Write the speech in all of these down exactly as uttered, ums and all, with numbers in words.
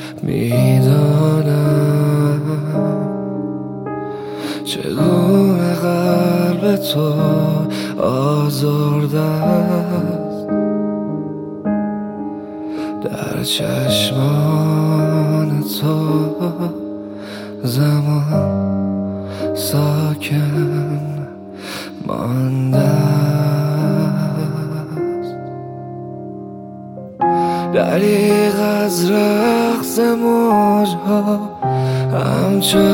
میدانم چگونه قلب تو آزرده است در چشمان تو زمان ساکن مانده است. دریغ از رقص موجها همچو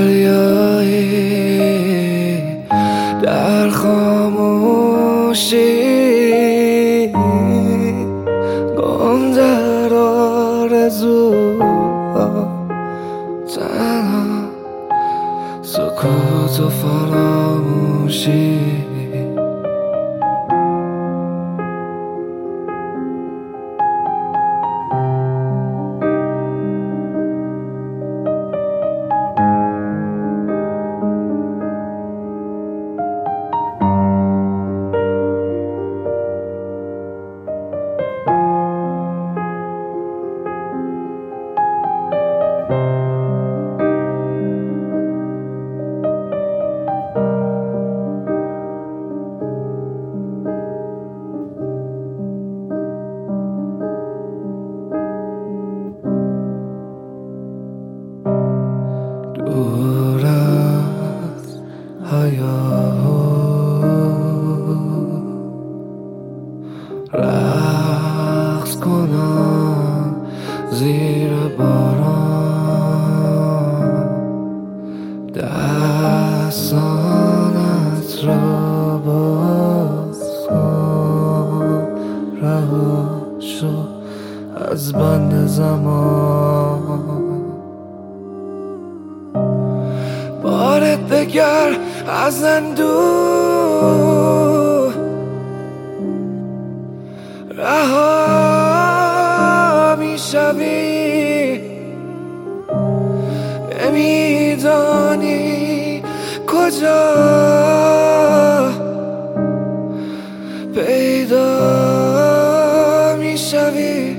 دریایی در خاموشی گم در آرزوها، تنها سکوت و فراموشی. دور از هیاهو رقص کنم زیر باران، دستانت را باز کن، رها شو از بند زمان. بار دگر از اندوه رها می شوی، نمیدانی کجا پیدا می شوی،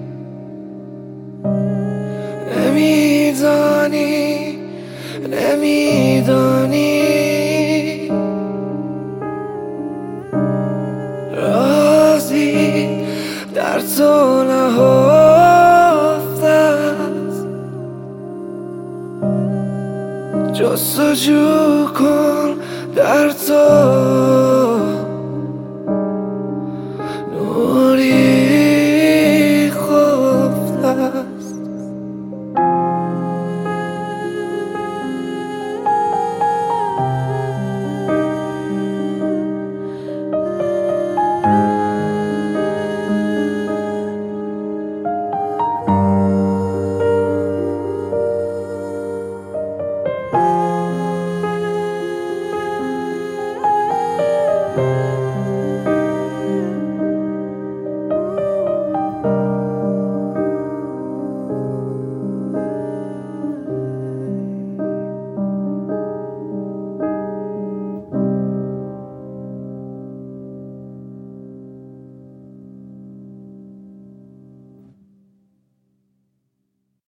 نمیدانی نمیدانی رازی در تو نهفته است. جستجو کن در تو نور